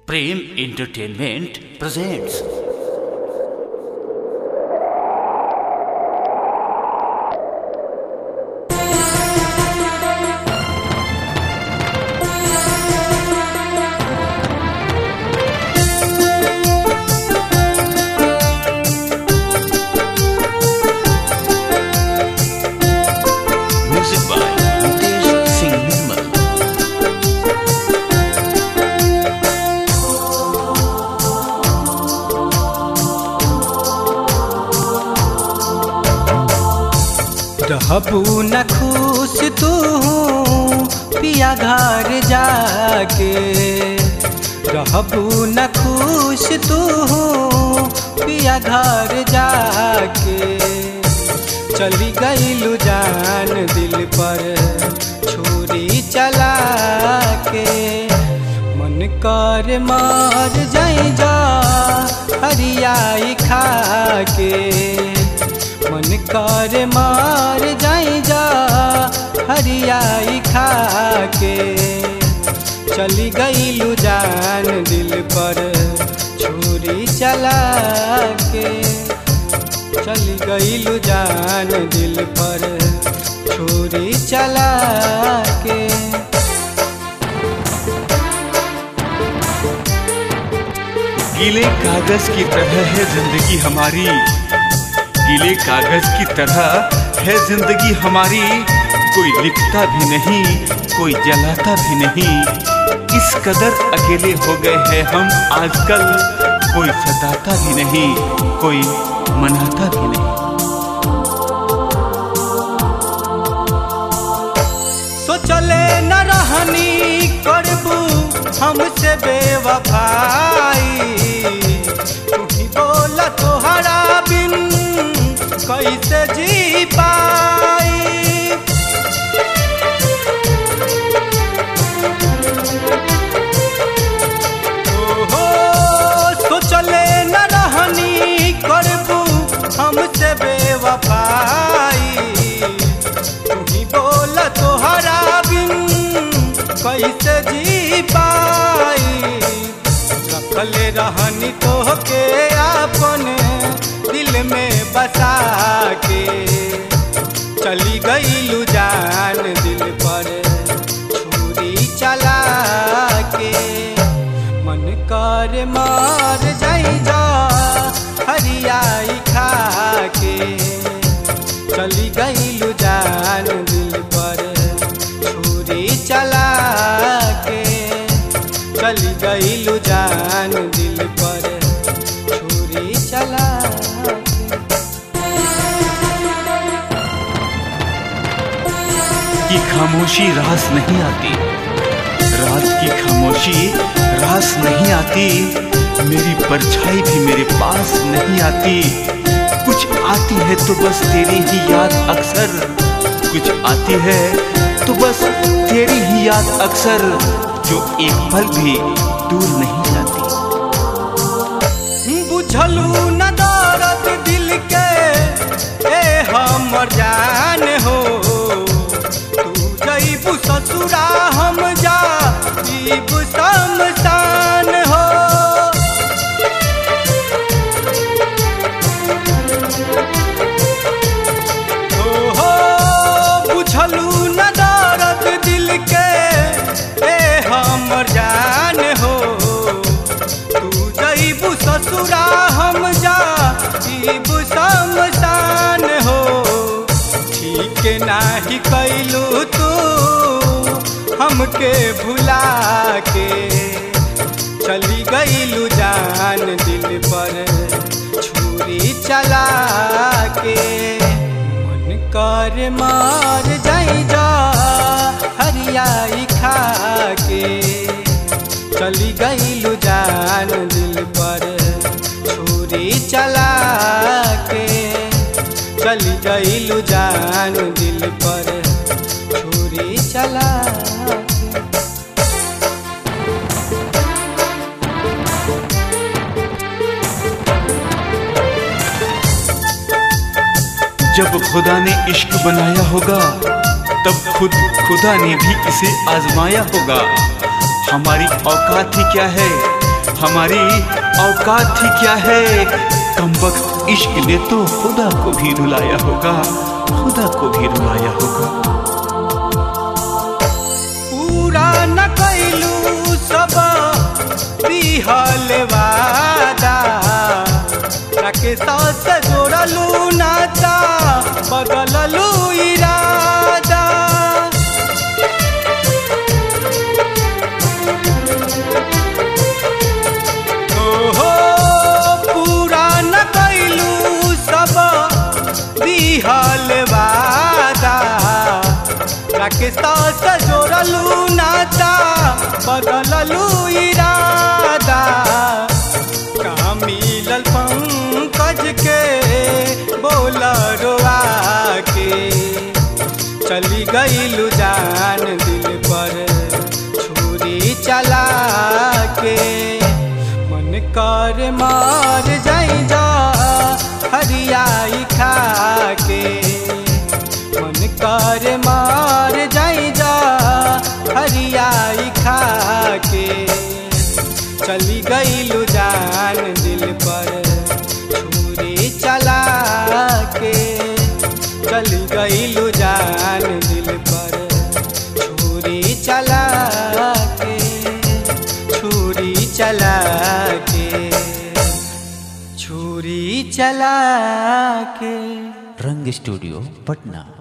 Prem entertainment presents. Music by Nitesh Singh Nirmal. रहबू न खुश तू पिया घर जाके, रहबू न खुश तू पिया घर जाके। चली गईलू जान दिल पर छुरी चला के, मन कर मार जाई जा हरियाई खा के। मन कर मार जाई जा हरियाई खा के। चली गईलू जान दिल पर छुरी चला के, चली गईलू जान दिल पर छुरी चला के। गीले कागज की तरह है जिंदगी हमारी, गीले कागज की तरह है जिंदगी हमारी। कोई लिखता भी नहीं, कोई जलाता भी नहीं, इस कदर अकेले हो गए हैं हम आजकल। कोई सताता भी नहीं, कोई मनाता भी नहीं। सोचले न रहनी करबू हमसे बेवफाई, तू ही बोला तोहरा बिन कैसे जी पाई। ओहो सोचले न रहनी करबू हमसे बेवफाई, तू ही बोला तोहरा बिन कैसे जी पाई। रखले रहनी तोहके अपने दिल में बसा के। चली गईलू जान दिल पर छुरी चला के। मन कर मार जाई जा हरियाई खा के। चली गईलू जान दिल पर छुरी चला के। चली गईलू जान दिल पर छुरी चला के। की खामोशी रास नहीं आती, रात की खामोशी रास नहीं आती। मेरी परछाई भी मेरे पास नहीं आती। कुछ आती है तो बस तेरी ही याद अक्सर, कुछ आती है तो बस तेरी ही याद अक्सर, जो एक पल भी दूर नहीं जाती। बुझलू न दर्द दिल के ए हमर जान हो। तू जईबू ससुरा हम जाईबू शमशान हो। ओहो बुझलू न दर्द दिल के ए हमर जान हो। तू जईबू ससुरा हम जाईबू शमशान हो। ठीक नाही कैलू तू हमके भुला के। चली गईलू जान दिल पर छुरी चला के। मन कर मार जाई जा हरियाई खा के। चली गईलू जान दिल पर छुरी चला के। चली गईलू जान दिल पर छुरी चला के। जब खुदा ने इश्क बनाया होगा, तब खुद खुदा ने भी इसे आजमाया होगा। हमारी औकात ही क्या है हमारी औकात ही क्या है। कमबख्त इश्क ने तो खुदा को भी रुलाया होगा, खुदा को भी रुलाया होगा। पूरा न कैलू सब दिहल वादा, के साथ जोड़लू नाता बदललू इरादा। ओहो पूरा न कैलू सब दिहल वादा, के साथ जोड़लू नाता बदललू इरादा। कहाँ मिलल पंकज के बोला रोआ के, चली गईलू जान दिल पर छुरी चला के। मन कर मार जाई जा हरियाई खा के, मन कर मार जाई जा हरियाई खा के। चली गईलू जान दिल पर छुरी चला के, चली गईलू जान दिल पर छुरी चला के, छुरी चला के, छुरी चला के। रंग स्टूडियो पटना।